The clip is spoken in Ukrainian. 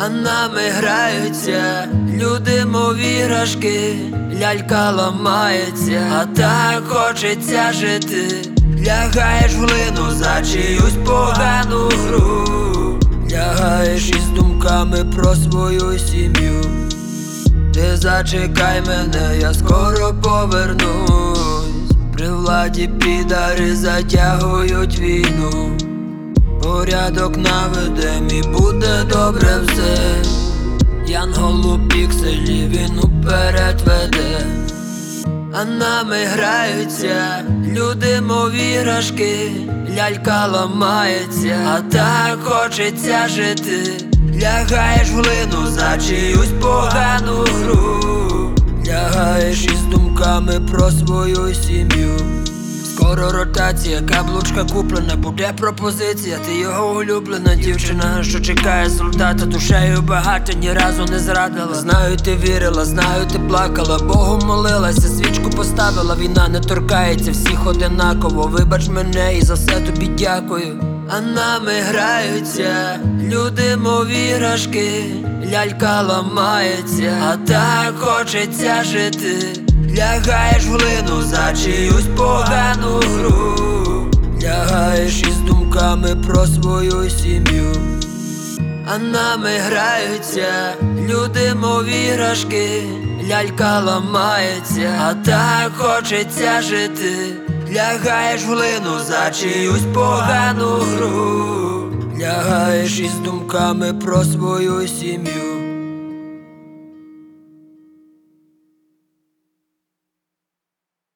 А нами граються люди, мов іграшки, лялька ламається, а так хочеться жити. Лягаєш в глину за чиюсь погану гру, лягаєш із думками про свою сім'ю. Ти зачекай мене, я скоро повернусь. При владі підари затягують війну. Порядок наведем і буде добре все. Янгол у пікселі він уперед веде. А нами граються люди, мов іграшки, лялька ламається, а так хочеться жити. Лягаєш в глину за чиюсь погану гру, лягаєш із думками про свою сім'ю. Скоро ротація, каблучка куплена, буде пропозиція. Ти його улюблена дівчина, що чекає результата. Душею багато, ні разу не зрадила. Знаю, ти вірила, знаю, ти плакала, Богу молилася, свічку поставила. Війна не торкається всіх одинаково. Вибач мене і за все тобі дякую. А нами граються люди, мов іграшки, лялька ламається, а так хочеться жити. Лягаєш в глину за чиюсь погану гру, лягаєш із думками про свою сім'ю. А нами граються люди, мов іграшки, лялька ламається, а так хочеться жити. Лягаєш в глину за чиюсь погану гру, лягаєш із думками про свою сім'ю.